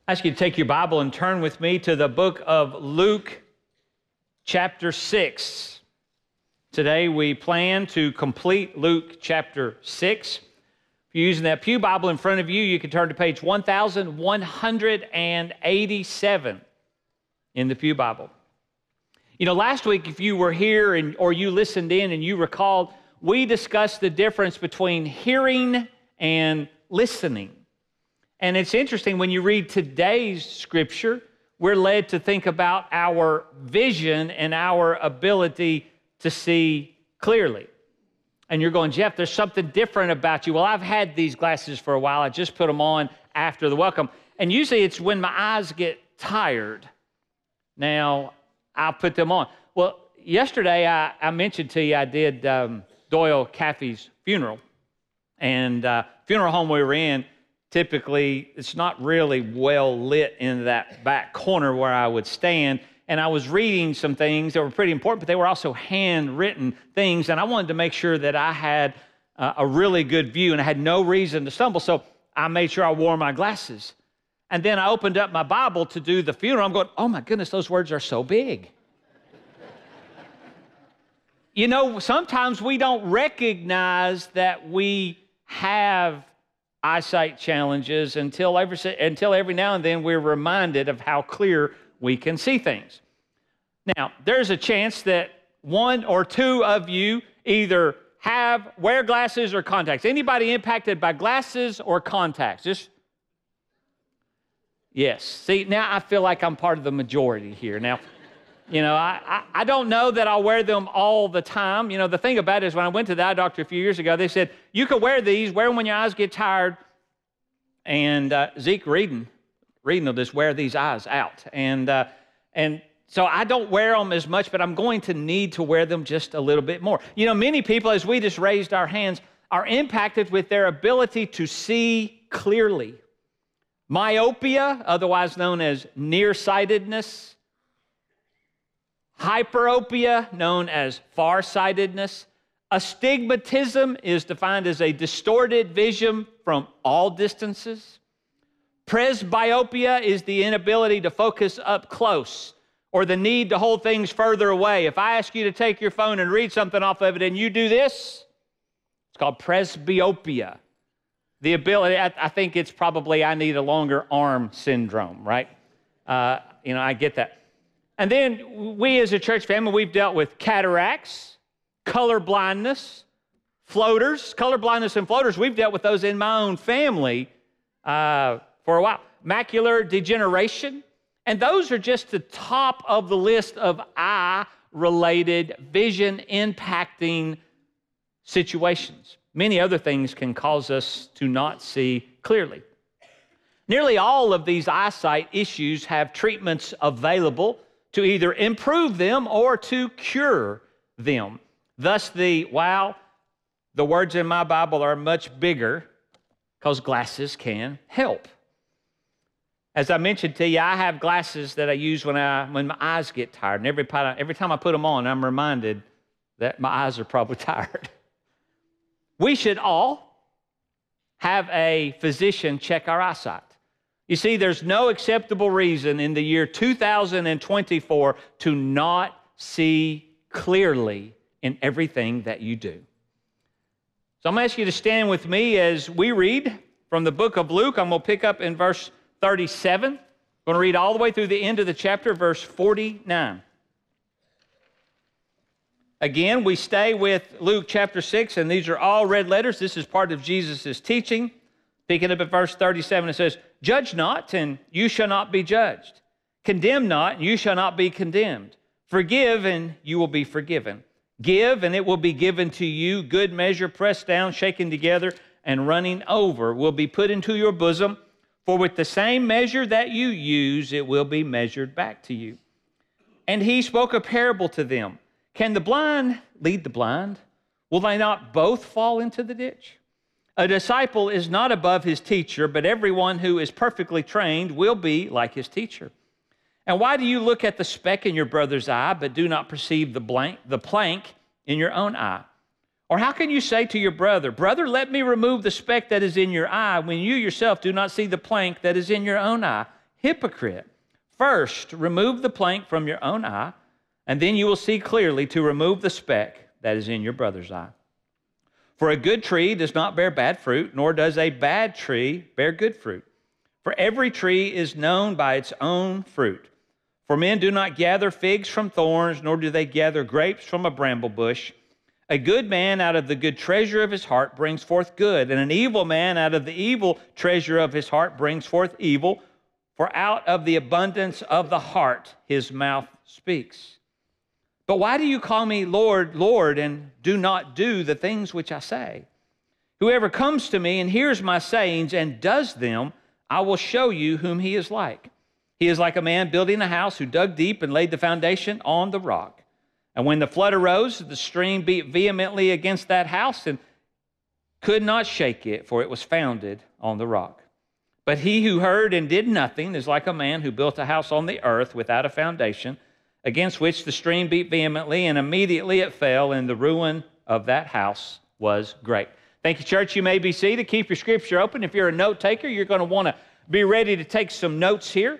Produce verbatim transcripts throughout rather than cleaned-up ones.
I ask you to take your Bible and turn with me to the book of Luke, chapter six. Today we plan to complete Luke chapter six. If you're using that pew Bible in front of you, you can turn to page one thousand one hundred eighty-seven in the pew Bible. You know, last week, if you were here and or you listened in and you recalled, we discussed the difference between hearing and listening. And it's interesting, when you read today's scripture, we're led to think about our vision and our ability to see clearly. And you're going, Jeff, there's something different about you. Well, I've had these glasses for a while. I just put them on after the welcome. And usually it's when my eyes get tired. Now, I'll put them on. Well, yesterday I, I mentioned to you I did um, Doyle Caffey's funeral. And uh, funeral home we were in, typically, it's not really well lit in that back corner where I would stand. And I was reading some things that were pretty important, but they were also handwritten things. And I wanted to make sure that I had uh, a really good view, and I had no reason to stumble. So I made sure I wore my glasses. And then I opened up my Bible to do the funeral. I'm going, oh my goodness, those words are so big. You know, sometimes we don't recognize that we have eyesight challenges until every, until every now and then we're reminded of how clear we can see things. Now, there's a chance that one or two of you either have, wear glasses or contacts. Anybody impacted by glasses or contacts? Just, yes. See, now I feel like I'm part of the majority here. Now, you know, I, I, I don't know that I'll wear them all the time. You know, the thing about it is when I went to the eye doctor a few years ago, they said, you can wear these, wear them when your eyes get tired. And uh, Zeke Reading, Reading will just wear these eyes out. And, uh, and so I don't wear them as much, but I'm going to need to wear them just a little bit more. You know, many people, as we just raised our hands, are impacted with their ability to see clearly. Myopia, otherwise known as nearsightedness. Hyperopia, known as farsightedness. Astigmatism is defined as a distorted vision from all distances. Presbyopia is the inability to focus up close or the need to hold things further away. If I ask you to take your phone and read something off of it and you do this, it's called presbyopia. The ability, I, I think it's probably I need a longer arm syndrome, right? Uh, you know, I get that. And then we as a church family, we've dealt with cataracts, color blindness, floaters. Color blindness and floaters, we've dealt with those in my own family uh, for a while. Macular degeneration. And those are just the top of the list of eye-related, vision-impacting situations. Many other things can cause us to not see clearly. Nearly all of these eyesight issues have treatments available to either improve them or to cure them. Thus the, wow, the words in my Bible are much bigger because glasses can help. As I mentioned to you, I have glasses that I use when, I, when my eyes get tired. And every, every time I put them on, I'm reminded that my eyes are probably tired. We should all have a physician check our eyesight. You see, there's no acceptable reason in the year two thousand twenty-four to not see clearly in everything that you do. So I'm going to ask you to stand with me as we read from the book of Luke. I'm going to pick up in verse thirty-seven. I'm going to read all the way through the end of the chapter, verse forty-nine. Again, we stay with Luke chapter six, and these are all red letters. This is part of Jesus' teaching. Picking up at verse thirty-seven, it says, "Judge not, and you shall not be judged. Condemn not, and you shall not be condemned. Forgive, and you will be forgiven. Give, and it will be given to you. Good measure, pressed down, shaken together, and running over will be put into your bosom. For with the same measure that you use, it will be measured back to you." And he spoke a parable to them. "Can the blind lead the blind? Will they not both fall into the ditch? A disciple is not above his teacher, but everyone who is perfectly trained will be like his teacher. And why do you look at the speck in your brother's eye, but do not perceive the blank, the plank in your own eye? Or how can you say to your brother, 'Brother, let me remove the speck that is in your eye,' when you yourself do not see the plank that is in your own eye? hypocrite. First, remove the plank from your own eye, and then you will see clearly to remove the speck that is in your brother's eye. For a good tree does not bear bad fruit, nor does a bad tree bear good fruit. For every tree is known by its own fruit. For men do not gather figs from thorns, nor do they gather grapes from a bramble bush. A good man out of the good treasure of his heart brings forth good, and an evil man out of the evil treasure of his heart brings forth evil. For out of the abundance of the heart his mouth speaks. But why do you call me Lord, Lord, and do not do the things which I say? Whoever comes to me and hears my sayings and does them, I will show you whom he is like. He is like a man building a house who dug deep and laid the foundation on the rock. And when the flood arose, the stream beat vehemently against that house and could not shake it, for it was founded on the rock. But he who heard and did nothing is like a man who built a house on the earth without a foundation, against which the stream beat vehemently, and immediately it fell, and the ruin of that house was great. Thank you, church. You may be seated. Keep your scripture open. If you're a note taker, you're going to want to be ready to take some notes here.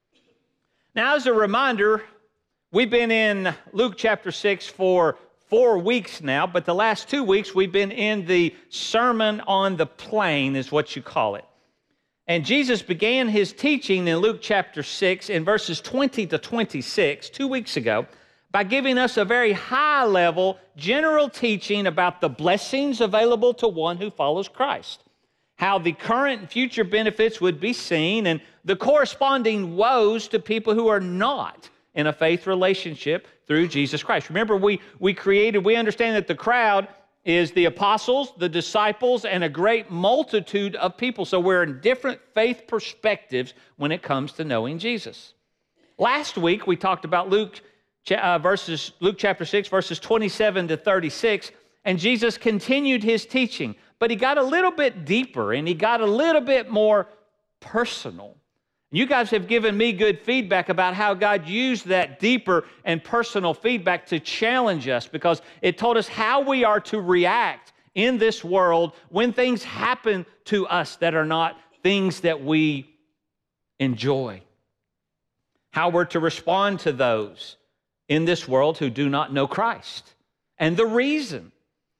Now, as a reminder, we've been in Luke chapter six for four weeks now, but the last two weeks we've been in the Sermon on the Plain, is what you call it. And Jesus began his teaching in Luke chapter six in verses twenty to twenty-six, two weeks ago, by giving us a very high-level general teaching about the blessings available to one who follows Christ, how the current and future benefits would be seen, and the corresponding woes to people who are not in a faith relationship through Jesus Christ. Remember, we, we created, we understand that the crowd is the apostles, the disciples, and a great multitude of people. So we're in different faith perspectives when it comes to knowing Jesus. Last week, we talked about Luke, uh, verses, Luke chapter six, verses twenty-seven to thirty-six, and Jesus continued his teaching, but he got a little bit deeper, and he got a little bit more personal. You guys have given me good feedback about how God used that deeper and personal feedback to challenge us, because it told us how we are to react in this world when things happen to us that are not things that we enjoy. How we're to respond to those in this world who do not know Christ. And the reason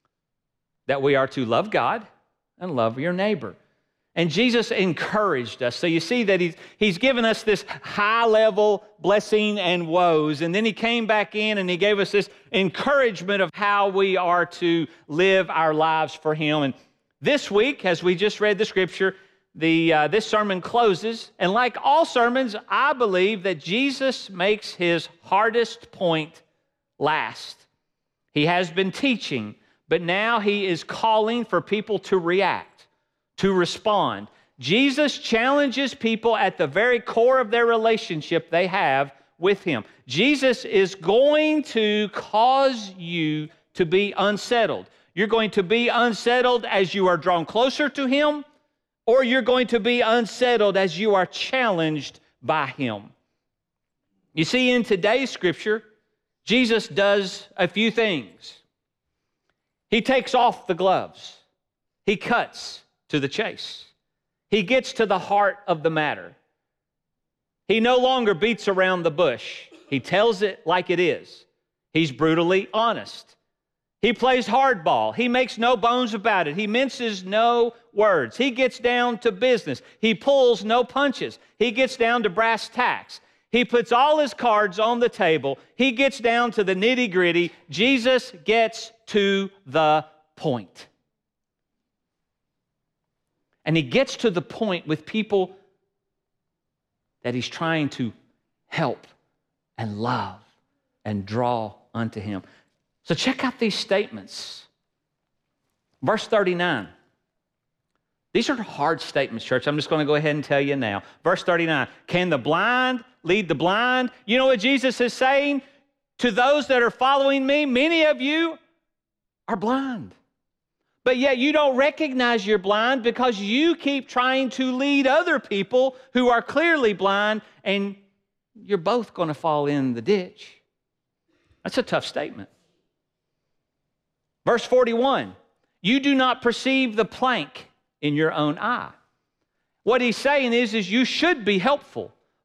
that we are to love God and love your neighbor. And Jesus encouraged us. So you see that he's, he's given us this high-level blessing and woes. And then he came back in and he gave us this encouragement of how we are to live our lives for him. And this week, as we just read the scripture, the, uh, this sermon closes. And like all sermons, I believe that Jesus makes his hardest point last. He has been teaching, but now he is calling for people to react, to respond. Jesus challenges people at the very core of their relationship they have with him. Jesus is going to cause you to be unsettled. You're going to be unsettled as you are drawn closer to him, or you're going to be unsettled as you are challenged by him. You see, in today's scripture, Jesus does a few things. He takes off the gloves. He cuts to the chase. He gets to the heart of the matter. He no longer beats around the bush. He tells it like it is. He's brutally honest. He plays hardball. He makes no bones about it. He minces no words. He gets down to business. He pulls no punches. He gets down to brass tacks. He puts all his cards on the table. He gets down to the nitty-gritty. Jesus gets to the point. And he gets to the point with people that he's trying to help and love and draw unto him. So check out these statements. Verse thirty-nine. These are hard statements, church. I'm just going to go ahead and tell you now. Verse thirty-nine. Can the blind lead the blind? You know what Jesus is saying? To those that are following me, many of you are blind. But yet you don't recognize you're blind because you keep trying to lead other people who are clearly blind, and you're both going to fall in the ditch. That's a tough statement. Verse forty-one, you do not perceive the plank in your own eye. What he's saying is, is you should be helpful.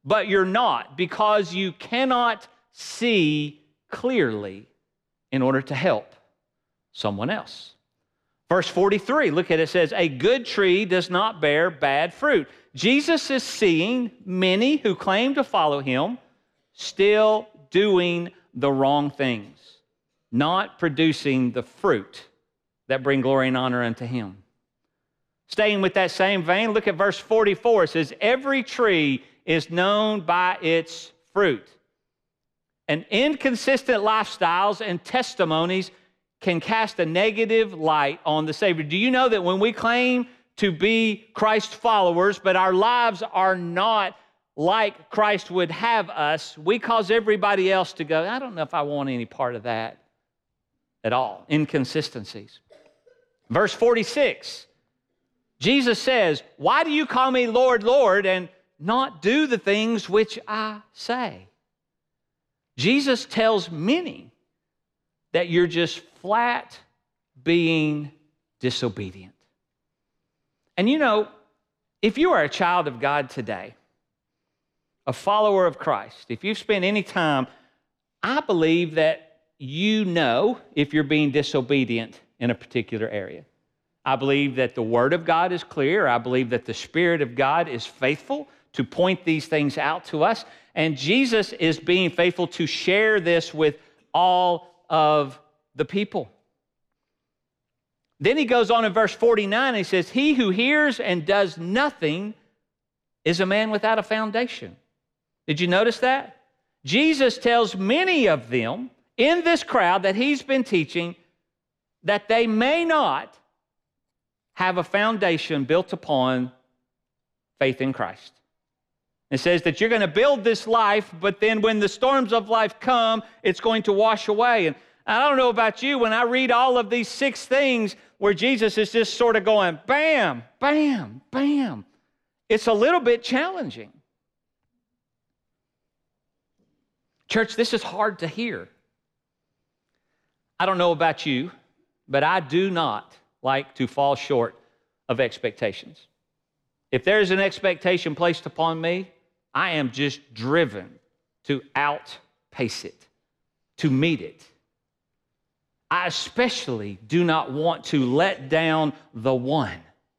but you're not because you cannot see clearly in order to help someone else. Verse forty-three, look at it, it says, a good tree does not bear bad fruit. Jesus is seeing many who claim to follow him still doing the wrong things, not producing the fruit that bring glory and honor unto him. Staying with that same vein, look at verse forty-four. It says, every tree is known by its fruit. And inconsistent lifestyles and testimonies can cast a negative light on the Savior. Do you know that when we claim to be Christ followers, but our lives are not like Christ would have us, we cause everybody else to go, I don't know if I want any part of that at all. Inconsistencies. Verse forty-six, Jesus says, why do you call me Lord, Lord, and not do the things which I say? Jesus tells many that you're just flat being disobedient. And you know, if you are a child of God today, a follower of Christ, if you've spent any time, I believe that you know if you're being disobedient in a particular area. I believe that the Word of God is clear. I believe that the Spirit of God is faithful to point these things out to us. And Jesus is being faithful to share this with all of the people. Then he goes on in verse forty-nine, and he says, he who hears and does nothing is a man without a foundation. Did you notice that? Jesus tells many of them in this crowd that he's been teaching that they may not have a foundation built upon faith in Christ. It says that you're going to build this life, but then when the storms of life come, it's going to wash away. And I don't know about you, when I read all of these six things where Jesus is just sort of going, bam, bam, bam, it's a little bit challenging. Church, this is hard to hear. I don't know about you, but I do not like to fall short of expectations. If there is an expectation placed upon me, I am just driven to outpace it, to meet it. I especially do not want to let down the one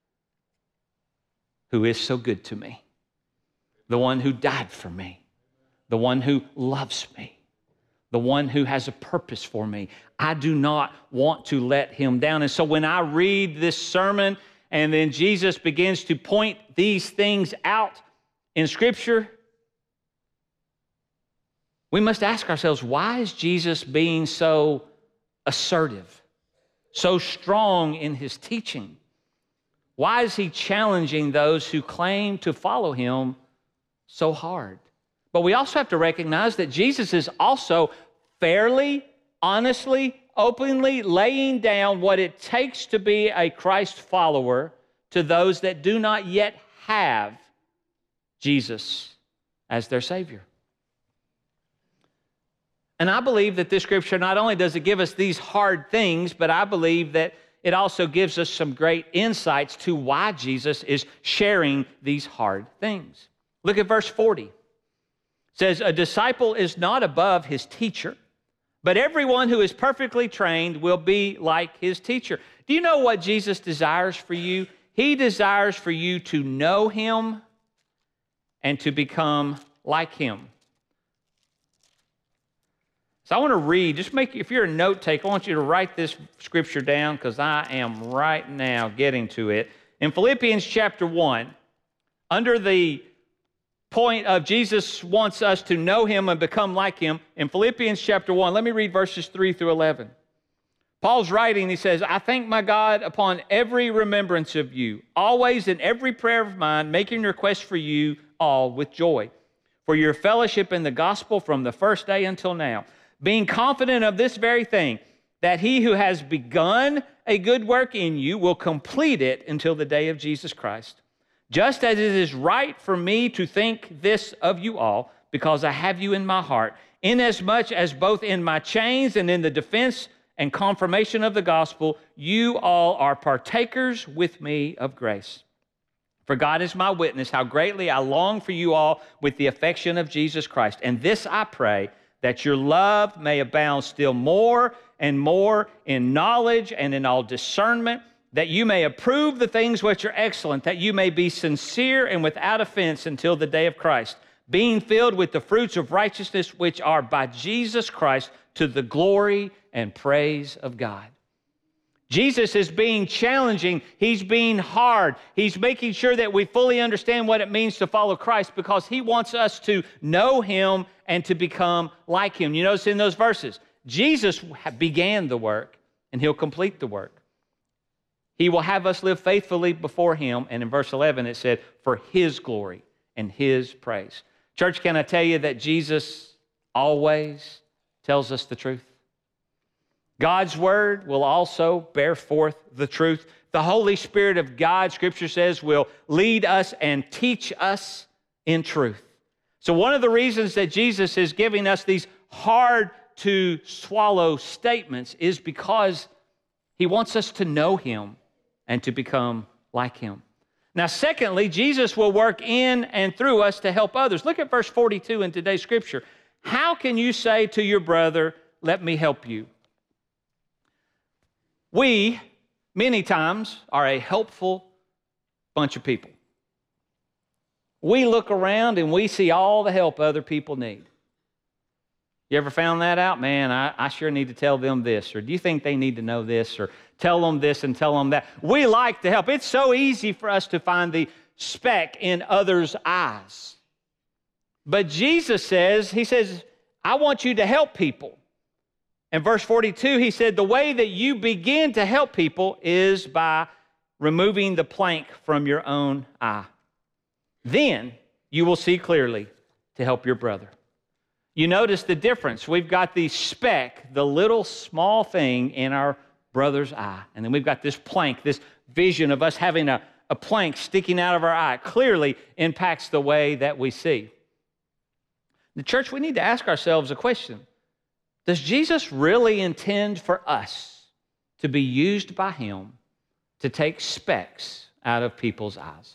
who is so good to me, the one who died for me, the one who loves me, the one who has a purpose for me. I do not want to let him down. And so when I read this sermon and then Jesus begins to point these things out in Scripture, we must ask ourselves, why is Jesus being so assertive, so strong in his teaching? Why is he challenging those who claim to follow him so hard? But we also have to recognize that Jesus is also fairly, honestly, openly laying down what it takes to be a Christ follower to those that do not yet have Jesus as their Savior. And I believe that this Scripture, not only does it give us these hard things, but I believe that it also gives us some great insights to why Jesus is sharing these hard things. Look at verse forty. It says, a disciple is not above his teacher, but everyone who is perfectly trained will be like his teacher. Do you know what Jesus desires for you? He desires for you to know him and to become like him. So I want to read, just make, if you're a note taker, I want you to write this scripture down because I am right now getting to it. In Philippians chapter one, under the point of Jesus wants us to know him and become like him, in Philippians chapter one, let me read verses three through eleven. Paul's writing, he says, I thank my God upon every remembrance of you, always in every prayer of mine, making request for you all with joy, for your fellowship in the gospel from the first day until now, being confident of this very thing, that he who has begun a good work in you will complete it until the day of Jesus Christ. Just as it is right for me to think this of you all, because I have you in my heart, inasmuch as both in my chains and in the defense and confirmation of the gospel, you all are partakers with me of grace. For God is my witness, how greatly I long for you all with the affection of Jesus Christ. And this I pray, that your love may abound still more and more in knowledge and in all discernment, that you may approve the things which are excellent, that you may be sincere and without offense until the day of Christ, being filled with the fruits of righteousness which are by Jesus Christ to the glory and praise of God. Jesus is being challenging. He's being hard. He's making sure that we fully understand what it means to follow Christ, because he wants us to know him and to become like him. You notice in those verses, Jesus began the work and he'll complete the work. He will have us live faithfully before him. And in verse eleven, it said, for his glory and his praise. Church, can I tell you that Jesus always tells us the truth? God's word will also bear forth the truth. The Holy Spirit of God, Scripture says, will lead us and teach us in truth. So one of the reasons that Jesus is giving us these hard to swallow statements is because he wants us to know him and to become like him. Now, secondly, Jesus will work in and through us to help others. Look at verse forty-two in today's Scripture. How can you say to your brother, let me help you? We, many times, are a helpful bunch of people. We look around and we see all the help other people need. You ever found that out? Man, I, I sure need to tell them this. Or do you think they need to know this? Or tell them this and tell them that. We like to help. It's so easy for us to find the speck in others' eyes. But Jesus says, he says, I want you to help people. In verse forty-two, he said, the way that you begin to help people is by removing the plank from your own eye. Then you will see clearly to help your brother. You notice the difference. We've got the speck, the little small thing in our brother's eye. And then we've got this plank, this vision of us having a, a plank sticking out of our eye. It clearly impacts the way that we see. The church, we need to ask ourselves a question. Does Jesus really intend for us to be used by him to take specks out of people's eyes?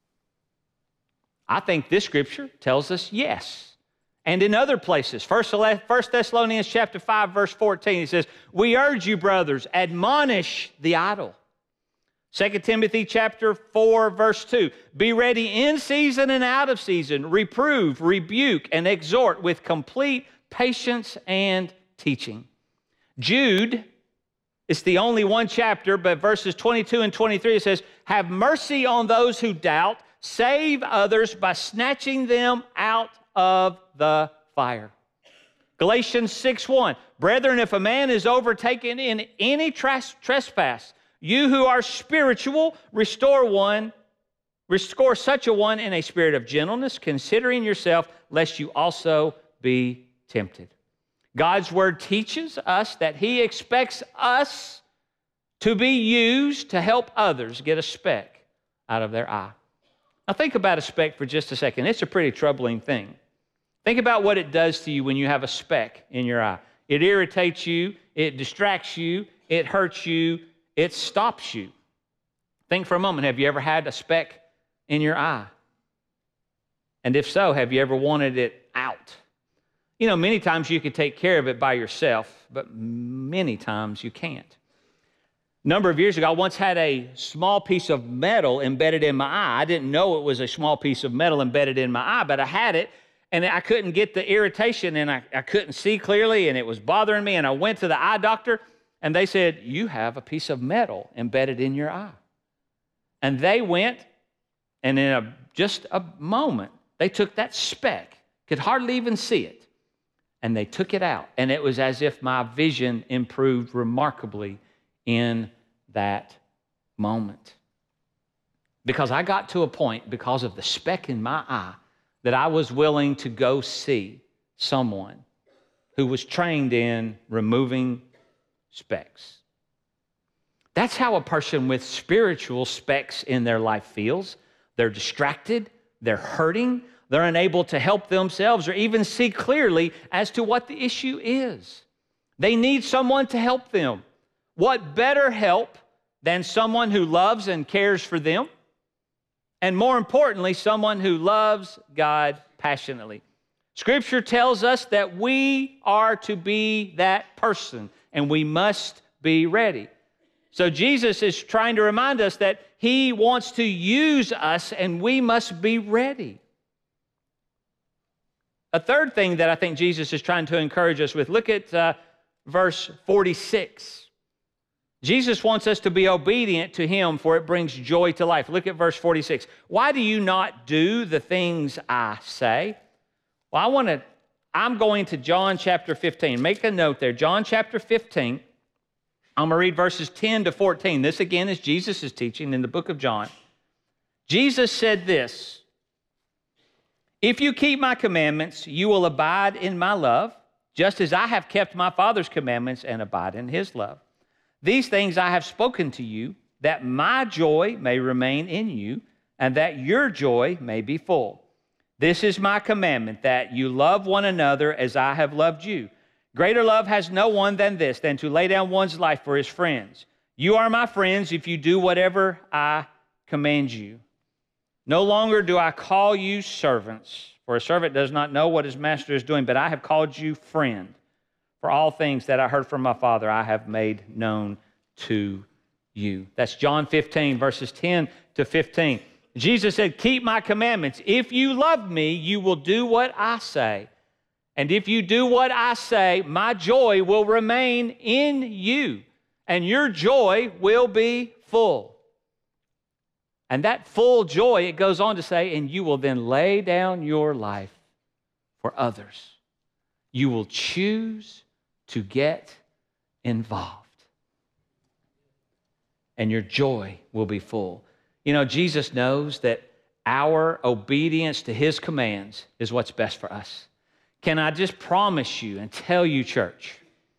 I think this scripture tells us yes. And in other places, First Thessalonians chapter five, verse fourteen, it says, we urge you, brothers, admonish the idle. Second Timothy chapter four, verse two, be ready in season and out of season, reprove, rebuke, and exhort with complete patience and teaching. Jude, it's the only one chapter, but verses twenty-two and twenty-three, it says, have mercy on those who doubt, save others by snatching them out of the fire. Galatians six one, brethren, if a man is overtaken in any tres- trespass, you who are spiritual, restore one, restore such a one in a spirit of gentleness, considering yourself, lest you also be tempted. God's word teaches us that he expects us to be used to help others get a speck out of their eye. Now think about a speck for just a second. It's a pretty troubling thing. Think about what it does to you when you have a speck in your eye. It irritates you, it distracts you, it hurts you, it stops you. Think for a moment, have you ever had a speck in your eye? And if so, have you ever wanted it out? You know, many times you could take care of it by yourself, but many times you can't. A number of years ago, I once had a small piece of metal embedded in my eye. I didn't know it was a small piece of metal embedded in my eye, but I had it, and I couldn't get the irritation, and I, I couldn't see clearly, and it was bothering me, and I went to the eye doctor, and they said, you have a piece of metal embedded in your eye. And they went, and in a, just a moment, they took that speck, could hardly even see it, and they took it out. And it was as if my vision improved remarkably in that moment. Because I got to a point, because of the speck in my eye, that I was willing to go see someone who was trained in removing specks. That's how a person with spiritual specks in their life feels. They're distracted, they're hurting, they're unable to help themselves or even see clearly as to what the issue is. They need someone to help them. What better help than someone who loves and cares for them? and more importantly, someone who loves God passionately. Scripture tells us that we are to be that person, and we must be ready. So Jesus is trying to remind us that he wants to use us, and we must be ready. A third thing that I think Jesus is trying to encourage us with, look at uh, verse forty-six. Jesus wants us to be obedient to him, for it brings joy to life. Look at verse forty-six. Why do you not do the things I say? Well, I want to, I'm going to John chapter fifteen. Make a note there. John chapter fifteen. I'm going to read verses ten to fourteen. This again is Jesus' teaching in the book of John. Jesus said this, "If you keep my commandments, you will abide in my love, just as I have kept my Father's commandments and abide in his love. These things I have spoken to you, that my joy may remain in you, and that your joy may be full. This is my commandment, that you love one another as I have loved you. Greater love has no one than this, than to lay down one's life for his friends. You are my friends if you do whatever I command you. No longer do I call you servants, for a servant does not know what his master is doing, but I have called you friend. For all things that I heard from my Father, I have made known to you." That's John fifteen, verses ten to fifteen. Jesus said, keep my commandments. If you love me, you will do what I say. And if you do what I say, my joy will remain in you, and your joy will be full. And that full joy, it goes on to say, and you will then lay down your life for others. You will choose to get involved, and your joy will be full. You know, Jesus knows that our obedience to his commands is what's best for us. Can I just promise you and tell you, church,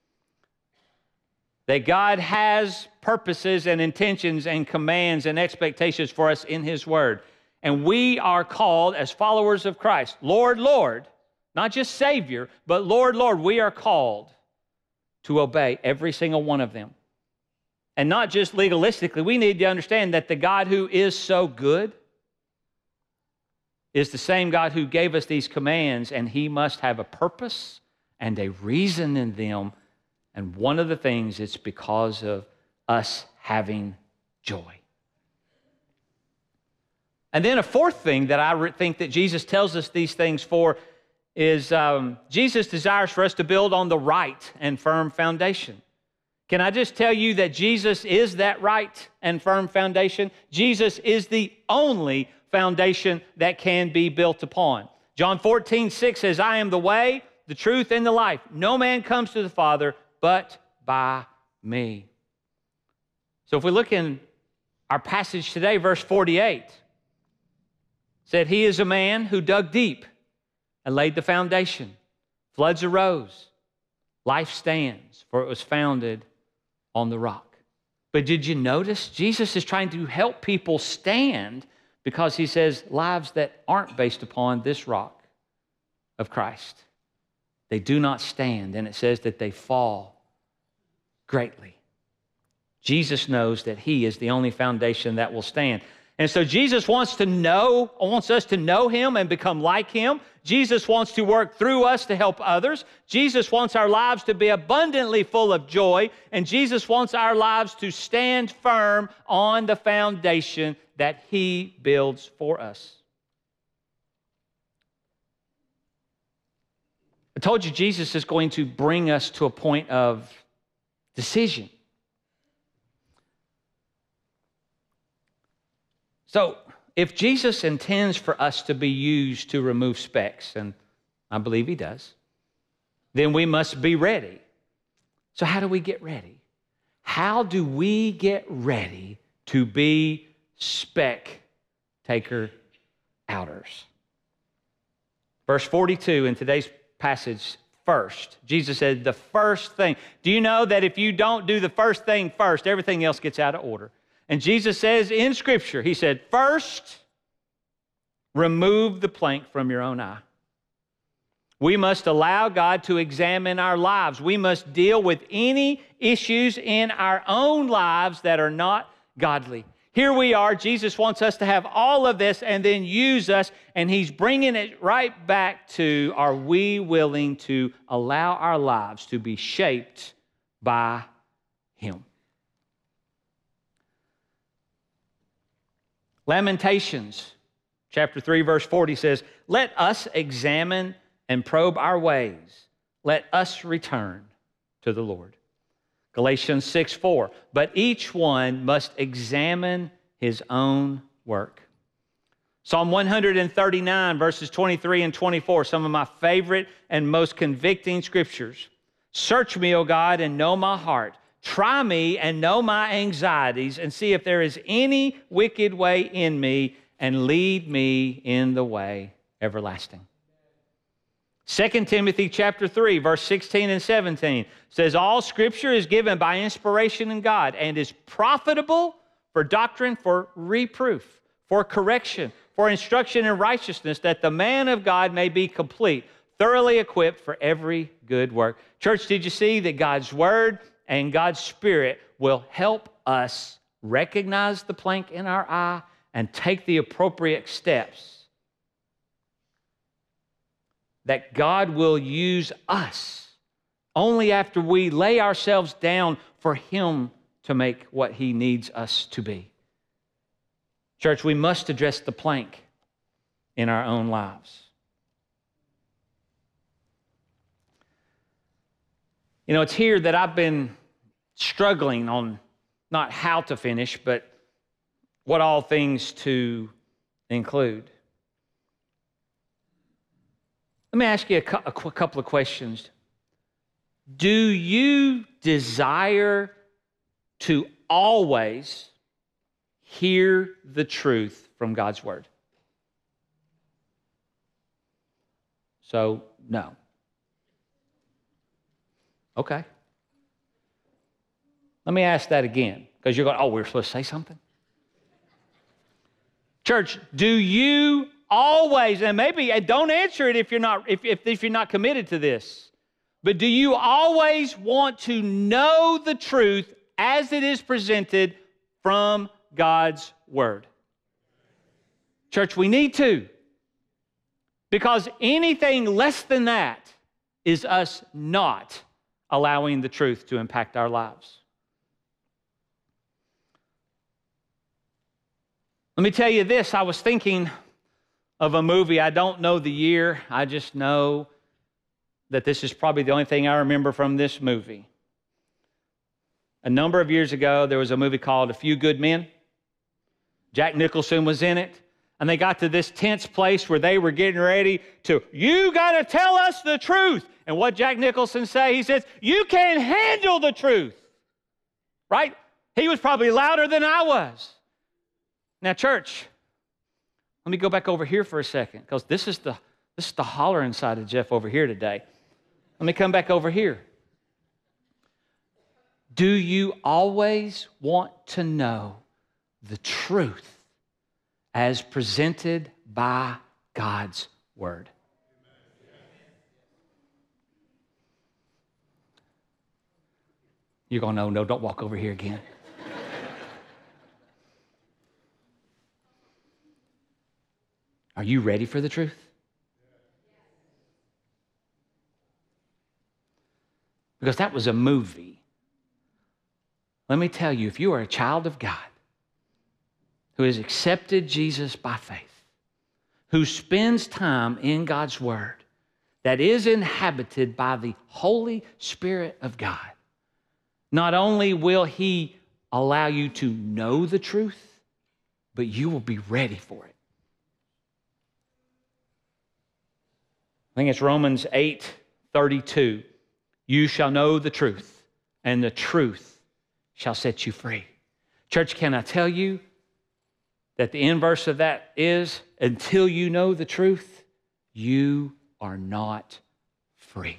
that God has purposes and intentions and commands and expectations for us in his word. And we are called as followers of Christ, Lord, Lord, not just Savior, but Lord, Lord, we are called to obey every single one of them. And not just legalistically, we need to understand that the God who is so good is the same God who gave us these commands, and he must have a purpose and a reason in them. And one of the things, it's because of us having joy. And then a fourth thing that I think that Jesus tells us these things for is um, Jesus desires for us to build on the right and firm foundation. Can I just tell you that Jesus is that right and firm foundation? Jesus is the only foundation that can be built upon. John fourteen six says, I am the way, the truth, and the life. No man comes to the Father but by me. So if we look in our passage today, verse forty-eight, said, he is a man who dug deep and laid the foundation. Floods arose. Life stands, for it was founded on the rock. But did you notice? Jesus is trying to help people stand because he says lives that aren't based upon this rock of Christ, they do not stand. And it says that they fall greatly. Jesus knows that he is the only foundation that will stand. And so Jesus wants to know, wants us to know him and become like him. Jesus wants to work through us to help others. Jesus wants our lives to be abundantly full of joy. And Jesus wants our lives to stand firm on the foundation that he builds for us. I told you Jesus is going to bring us to a point of decision. So, if Jesus intends for us to be used to remove specks, and I believe he does, then we must be ready. So how do we get ready? How do we get ready to be speck taker outers? Verse forty-two in today's passage, first. Jesus said the first thing. Do you know that if you don't do the first thing first, everything else gets out of order? And Jesus says in Scripture, he said, first, remove the plank from your own eye. We must allow God to examine our lives. We must deal with any issues in our own lives that are not godly. Here we are. Jesus wants us to have all of this and then use us, and he's bringing it right back to, are we willing to allow our lives to be shaped by him? Lamentations chapter three, verse forty says, let us examine and probe our ways. Let us return to the Lord. Galatians six four, but each one must examine his own work. Psalm one thirty-nine, verses twenty-three and twenty-four, some of my favorite and most convicting scriptures. Search me, O God, and know my heart. Try me and know my anxieties, and see if there is any wicked way in me, and lead me in the way everlasting. Second Timothy chapter three, verse sixteen and seventeen says, all Scripture is given by inspiration in God and is profitable for doctrine, for reproof, for correction, for instruction in righteousness, that the man of God may be complete, thoroughly equipped for every good work. Church, did you see that God's Word and God's Spirit will help us recognize the plank in our eye and take the appropriate steps? That God will use us only after we lay ourselves down for him to make what he needs us to be. Church, we must address the plank in our own lives. You know, it's here that I've been struggling on not how to finish, but what all things to include. Let me ask you a, cu- a couple of questions. Do you desire to always hear the truth from God's Word? So, no. Okay. Let me ask that again, because you're going, oh, we're supposed to say something? Church, do you always, and maybe don't answer it if you're not if, if, if you're not committed to this, but do you always want to know the truth as it is presented from God's Word? Church, we need to. Because anything less than that is us not allowing the truth to impact our lives. Let me tell you this. I was thinking of a movie. I don't know the year. I just know that this is probably the only thing I remember from this movie. A number of years ago, there was a movie called A Few Good Men. Jack Nicholson was in it. And they got to this tense place where they were getting ready to, you got to tell us the truth. And what Jack Nicholson say? He says, you can't handle the truth. Right? He was probably louder than I was. Now, church, let me go back over here for a second, because this is the this is the hollering side of Jeff over here today. Let me come back over here. Do you always want to know the truth as presented by God's Word? You're going, no, no, don't walk over here again. Are you ready for the truth? Because that was a movie. Let me tell you, if you are a child of God who has accepted Jesus by faith, who spends time in God's Word, that is inhabited by the Holy Spirit of God, not only will He allow you to know the truth, but you will be ready for it. I think it's Romans eight thirty-two. You shall know the truth, and the truth shall set you free. Church, can I tell you that the inverse of that is, until you know the truth, you are not free.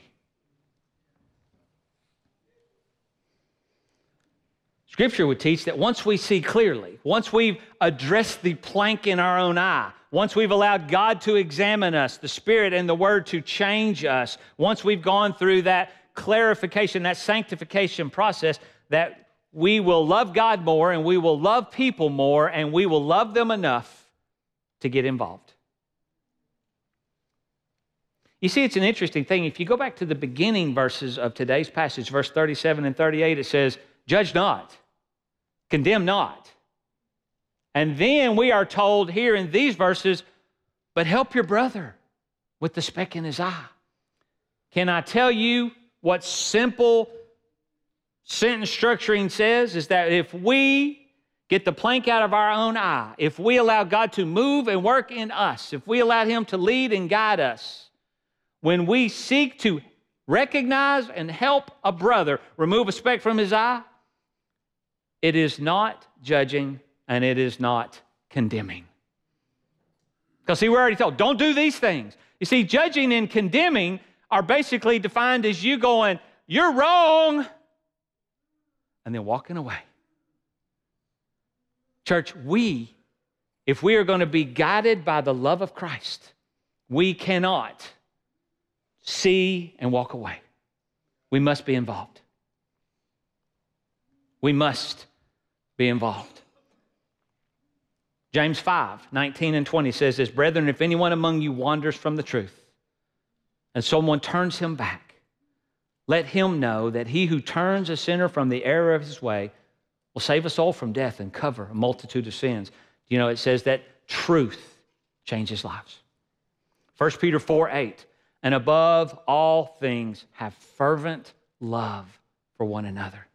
Scripture would teach that once we see clearly, once we've addressed the plank in our own eye, once we've allowed God to examine us, the Spirit and the Word to change us, once we've gone through that clarification, that sanctification process, that we will love God more and we will love people more and we will love them enough to get involved. You see, it's an interesting thing. If you go back to the beginning verses of today's passage, verse thirty-seven and thirty-eight, it says, judge not, condemn not. And then we are told here in these verses, but help your brother with the speck in his eye. Can I tell you what simple sentence structuring says is that if we get the plank out of our own eye, if we allow God to move and work in us, if we allow Him to lead and guide us, when we seek to recognize and help a brother remove a speck from his eye, it is not judging and it is not condemning. Because see, we're already told, don't do these things. You see, judging and condemning are basically defined as you going, you're wrong, and then walking away. Church, we, if we are going to be guided by the love of Christ, we cannot see and walk away. We must be involved. We must be involved. James five, nineteen and twenty says this, brethren, if anyone among you wanders from the truth, and someone turns him back, let him know that he who turns a sinner from the error of his way will save us all from death and cover a multitude of sins. You know, it says that truth changes lives. First Peter four, eight, and above all things have fervent love for one another.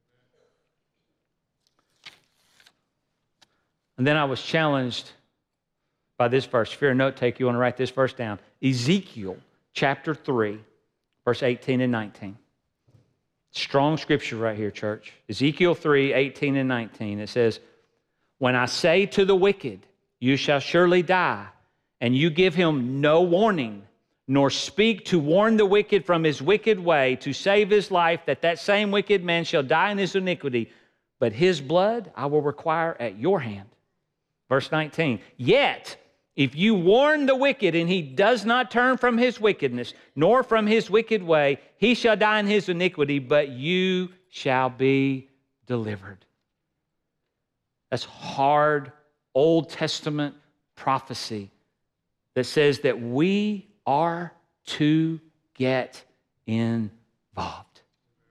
And then I was challenged by this verse. If you're a note taker, you want to write this verse down. Ezekiel chapter three, verse eighteen and nineteen. Strong scripture right here, church. Ezekiel three, eighteen and nineteen. It says, when I say to the wicked, you shall surely die, and you give him no warning, nor speak to warn the wicked from his wicked way, to save his life, that that same wicked man shall die in his iniquity, but his blood I will require at your hand. Verse nineteen, yet if you warn the wicked and he does not turn from his wickedness, nor from his wicked way, he shall die in his iniquity, but you shall be delivered. That's hard Old Testament prophecy that says that we are to get involved.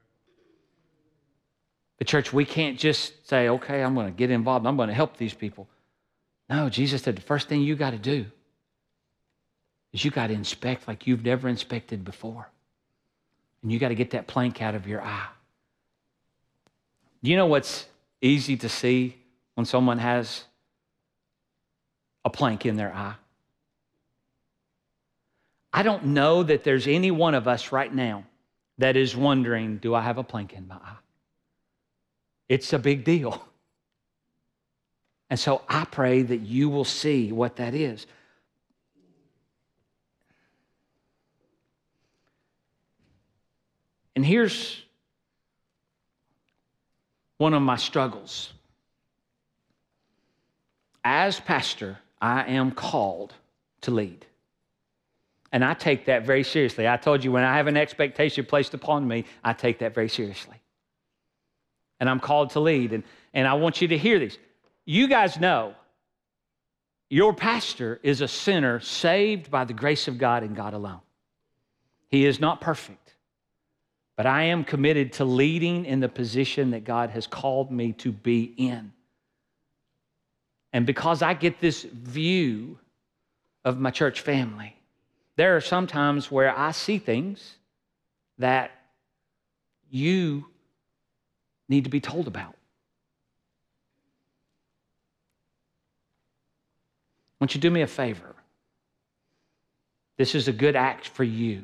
The church, we can't just say, okay, I'm going to get involved. I'm going to help these people. No, Jesus said the first thing you got to do is you got to inspect like you've never inspected before. And you got to get that plank out of your eye. Do you know what's easy to see when someone has a plank in their eye? I don't know that there's any one of us right now that is wondering, do I have a plank in my eye? It's a big deal. And so I pray that you will see what that is. And here's one of my struggles. As pastor, I am called to lead. And I take that very seriously. I told you when I have an expectation placed upon me, I take that very seriously. And I'm called to lead. And, and I want you to hear these. You guys know your pastor is a sinner saved by the grace of God and God alone. He is not perfect, but I am committed to leading in the position that God has called me to be in. And because I get this view of my church family, there are some times where I see things that you need to be told about. Won't you do me a favor? This is a good act for you.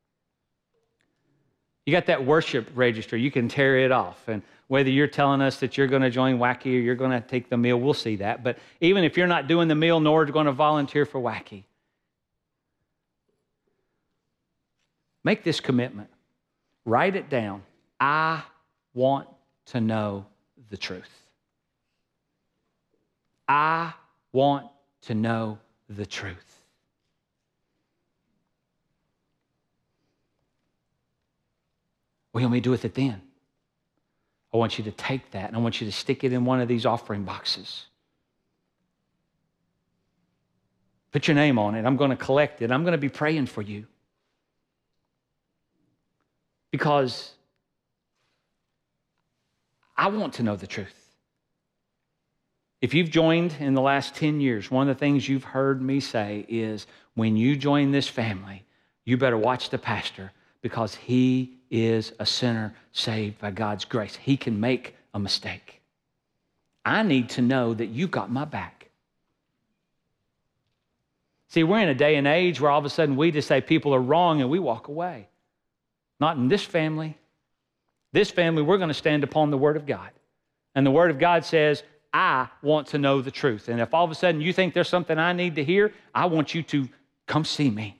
You got that worship register. You can tear it off. And whether you're telling us that you're going to join Wacky or you're going to take the meal, we'll see that. But even if you're not doing the meal nor going to volunteer for Wacky, make this commitment. Write it down. I want to know the truth. I want to know the truth. What do you want me to do with it then? I want you to take that and I want you to stick it in one of these offering boxes. Put your name on it. I'm going to collect it. I'm going to be praying for you. Because I want to know the truth. If you've joined in the last ten years, one of the things you've heard me say is when you join this family, you better watch the pastor because he is a sinner saved by God's grace. He can make a mistake. I need to know that you've got my back. See, we're in a day and age where all of a sudden we just say people are wrong and we walk away. Not in this family. This family, we're going to stand upon the Word of God. And the Word of God says, I want to know the truth. And if all of a sudden you think there's something I need to hear, I want you to come see me.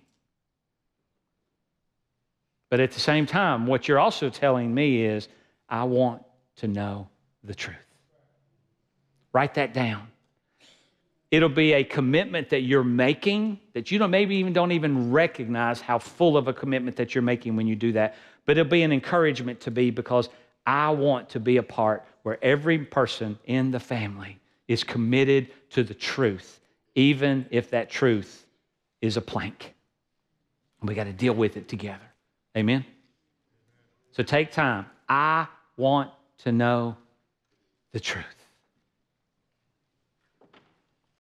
But at the same time, what you're also telling me is, I want to know the truth. Write that down. It'll be a commitment that you're making that you don't maybe even don't even recognize how full of a commitment that you're making when you do that. But it'll be an encouragement to be because I want to be a part where every person in the family is committed to the truth, even if that truth is a plank. And we got to deal with it together. Amen? So take time. I want to know the truth.